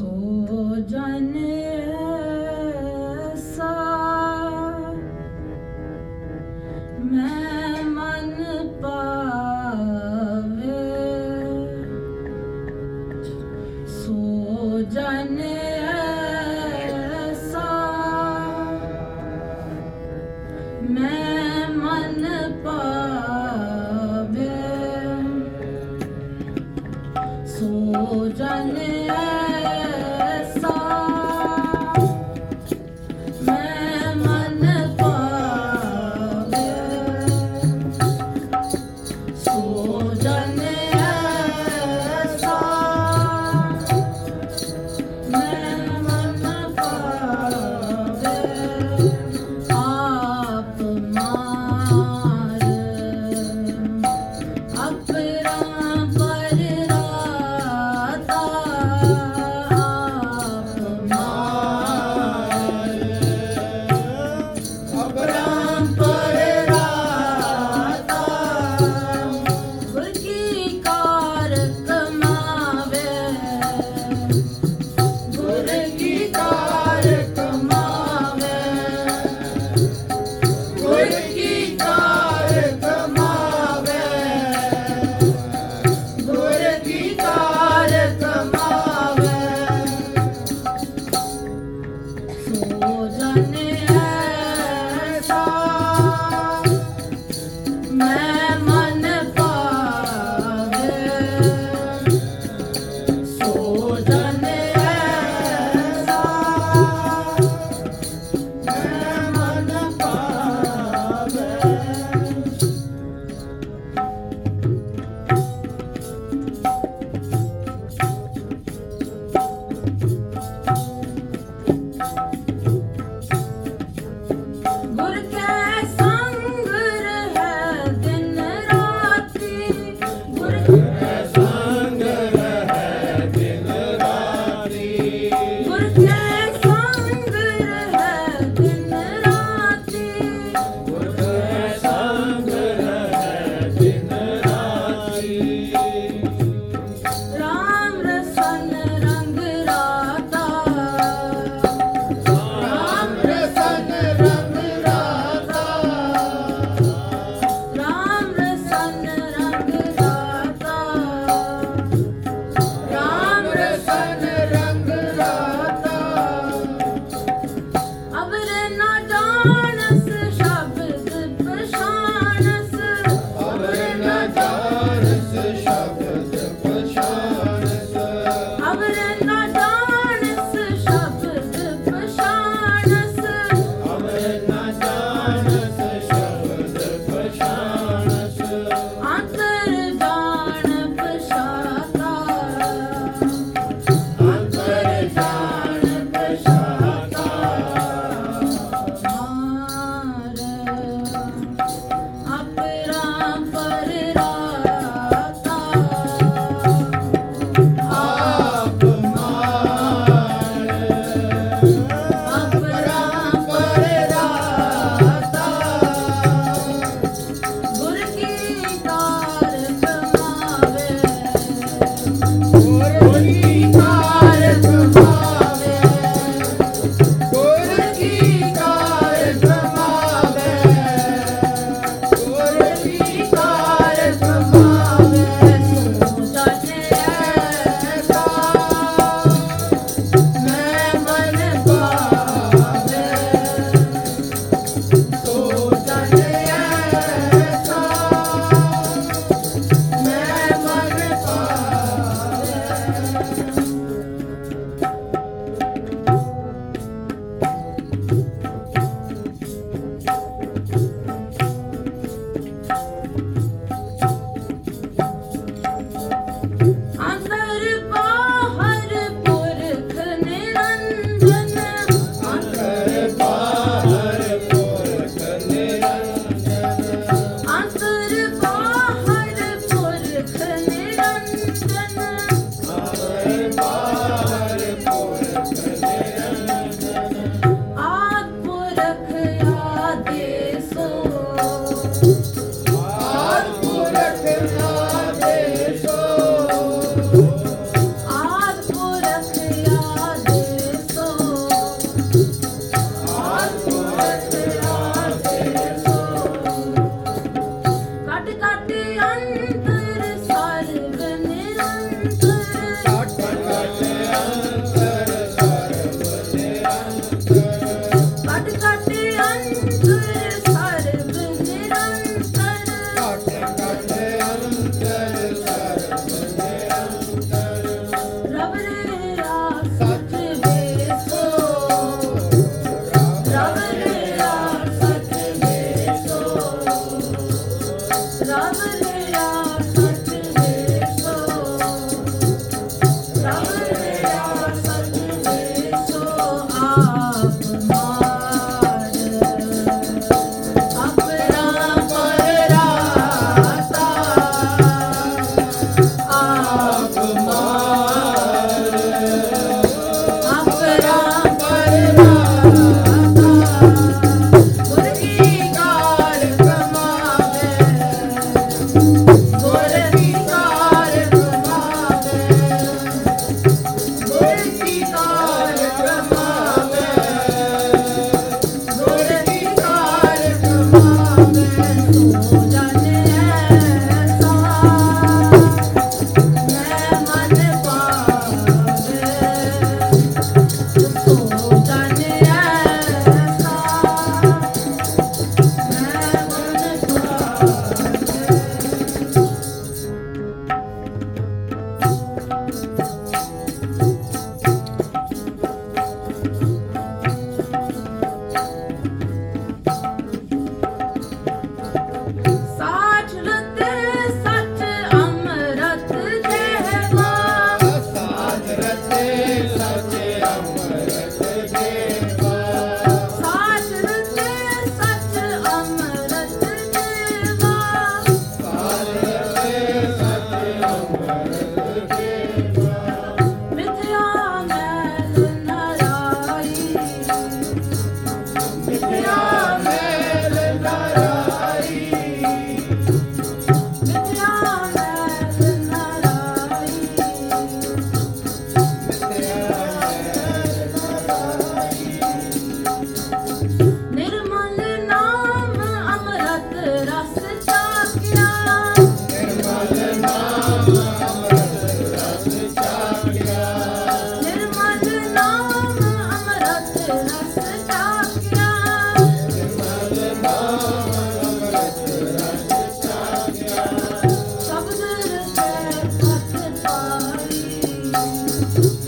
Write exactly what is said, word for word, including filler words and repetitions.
ਸੋ ਜਨ ਐਸਾ ਮੈਂ ਮਨ ਪਾਵੇ, ਸੋ ਜਨ ਐਸਾ ਮੈਂ ਮਨ ਪਾਵੇ, ਸੋ ਜਨ ਐਸਾ ਮੈਂ ਮਨ ਪਾਵੇ, ਸੋ ਜਨ ਐਸਾ ਮੈਂ ਮਨ ਪਾਵੇ। ਆਪ ਮਾਰ ਅਪਰਾਂ ਪਰ ਰਾਤਾ, ਆਪ ਮਾਰ ਅਪਰਾਂ ਪਰ ਰਾਤਾ, ਗੁਰ ਕੀ ਕਾਰ ਕਮਾਵੇ, ਗੁਰ ਕੀ ਕਾਰ ਕਮਾਵੇ, ਗੁਰ ਕੀ ਕਾਰ ਕਮਾਵੇ, ਗੁਰ ਕੀ ਕਾਰ ਕਮਾਵੇ, ਸੋ ਜਨ ਐਸਾ ਮੈਂ ਮਨ ਪਾਵੇ, ਸੋ ਜਨ ਐਸਾ ਮੈਂ ਮਨ ਪਾਵੇ। ਗੁਰ ਕੈ ਸੰਗ ਰਹਿ ਦਿਨ ਰਾਤੀ, ਗੁਰ ਕੈ ਸੰਗ ਰਹਿ ਦਿਨ ਰਾਤੀ, ਗੁਰ ਕੈ ਸੰਗ ਰਹਿ ਦਿਨ ਰਾਤੀ, ਗੁਰ ਕੈ ਸੰਗ ਰਹਿ ਦਿਨ ਰਾਤੀ, ਰਾਮ ਰਸਨ ਰੰਗ ਰਾਤਾ, ਰਾਮ ਰਸਨ ਰੰਗ ਰਾਤਾ, ਰਾਮ ਰਸਨ ਰੰਗ ਰਾਤਾ, ਰਾਮ ਰਸਨ ਰੰਗ ਰਾਤਾ, ਅਵਰ ਨਾ ਜਾਣਸ ਸ਼ਬਦ ਪਛਾਣਸ, ਅਵਰ ਨਾ ਜਾਣਸ ਸ਼ਬਦ ਪਛਾਣਸ, ਅਵਰ ਨਾ ਜਾਣਸ ਸ਼ਬਦ ਪਛਾਣਸ, ਅਵਰ ਨਾ ਜਾਣਸ ਸ਼ਬਦ ਪਛਾਣਸ, ਅੰਤਰ ਜਾਣ ਪਛਾਤਾ, ਅੰਤਰ ਜਾਣ ਪਛਾਤਾ, ਮਾਰ ਅਪਰਾਂ ਪਰ ਰਾਤਾ, ਆਪ ਮਾਰ ਅਪਰਾਂ ਪਰ ਰਾਤਾ, ਗੁਰ ਕੀ ਕਾਰ ਕਮਾਵੇ, ਗੁਰ ਕੀ ਕਾਰ ਕਮਾਵੇ, ਗੁਰ ਕੀ ਕਾਰ ਕਮਾਵੇ, ਗੁਰ ਕੀ ਕਾਰ ਕਮਾਵੇ, ਸੋ ਜਨ ਐਸਾ ਮੈਂ ਮਨ ਪਾਵੇ, ਸੋ ਜਨ ਐਸਾ ਮੈਂ ਮਨ ਪਾਵੇ। ਸਾਚ ਰਤੇ ਸਚ ਅੰਮ੍ਰਿਤ ਦੇਵਾ ਮਿਥਿਆ ਮੈਲ ਨਰਾਈ ਮਿਥਿਆ ਮੈਲ ਨਰਾਈ ਮਿਥਿਆ ਮੈਲ ਨਰਾਈ ਨਿਰਮਲ ਨਾਮ ਅੰਮ੍ਰਿਤ ਰਸ ਚਾਖਿਆ ਨਿਰਮਲ ਨਾਮ ਅੰਮ੍ਰਿਤ ਰਸ ਚਾਖਿਆ ਸ਼ਬਦ ਰਤੇ ਪਤ ਪਾਈ